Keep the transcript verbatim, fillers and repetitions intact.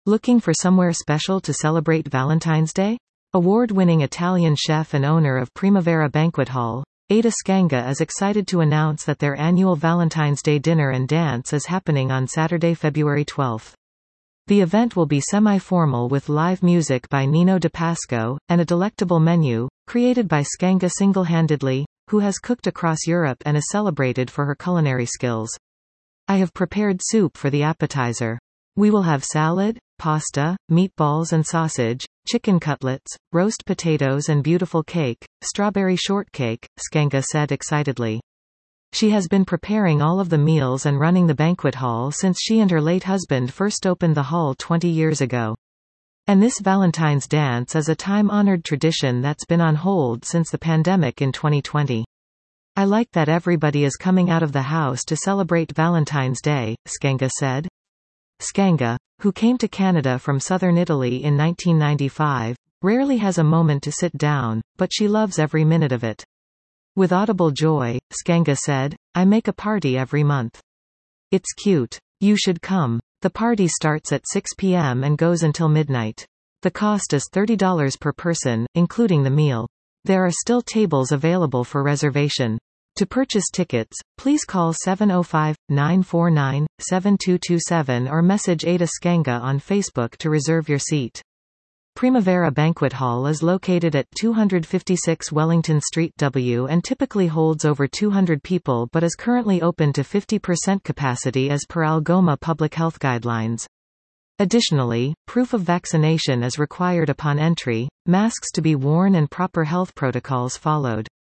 Looking for somewhere special to celebrate Valentine's Day? Award-winning Italian chef and owner of Primavera Banquet Hall, Ada Scanga is excited to announce that their annual Valentine's Day dinner and dance is happening on Saturday, February twelfth. The event will be semi-formal with live music by Nino De Pasco, and a delectable menu, created by Scanga single-handedly, who has cooked across Europe and is celebrated for her culinary skills. I have prepared soup for the appetizer. We will have salad, pasta, meatballs and sausage, chicken cutlets, roast potatoes and beautiful cake, strawberry shortcake, Scanga said excitedly. She has been preparing all of the meals and running the banquet hall since she and her late husband first opened the hall twenty years ago. And this Valentine's dance is a time-honored tradition that's been on hold since the pandemic in twenty twenty. I like that everybody is coming out of the house to celebrate Valentine's Day, Scanga said. Scanga, who came to Canada from southern Italy in nineteen ninety-five, rarely has a moment to sit down, but she loves every minute of it. With audible joy, Scanga said, I make a party every month. It's cute. You should come. The party starts at six p m and goes until midnight. The cost is thirty dollars per person, including the meal. There are still tables available for reservation. To purchase tickets, please call seven oh five, nine four nine, seven two two seven or message Ada Scanga on Facebook to reserve your seat. Primavera Banquet Hall is located at two fifty-six Wellington Street W and typically holds over two hundred people but is currently open to fifty percent capacity as per Algoma public health guidelines. Additionally, proof of vaccination is required upon entry, masks to be worn and proper health protocols followed.